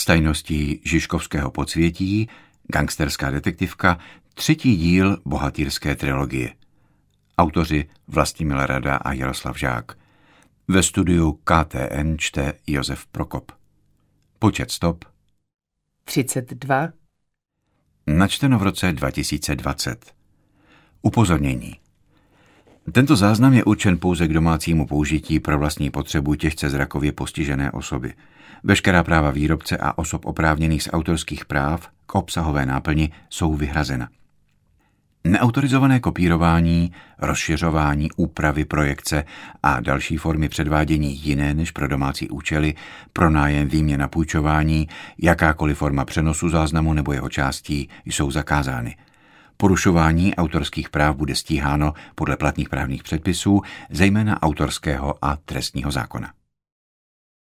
S tajností žižkovského podsvětí, gangsterská detektivka, 3. díl bohatýrské trilogie. Autoři Vlastimil Rada a Jaroslav Žák. Ve studiu KTN čte Josef Prokop. Počet stop 32. Načteno v roce 2020. Upozornění. Tento záznam je určen pouze k domácímu použití pro vlastní potřebu těžce zrakově postižené osoby. Veškerá práva výrobce a osob oprávněných z autorských práv k obsahové náplni jsou vyhrazena. Neautorizované kopírování, rozšiřování, úpravy, projekce a další formy předvádění jiné než pro domácí účely, pronájem, výměna, půjčování, jakákoliv forma přenosu záznamu nebo jeho částí jsou zakázány. Porušování autorských práv bude stíháno podle platných právních předpisů, zejména autorského a trestního zákona.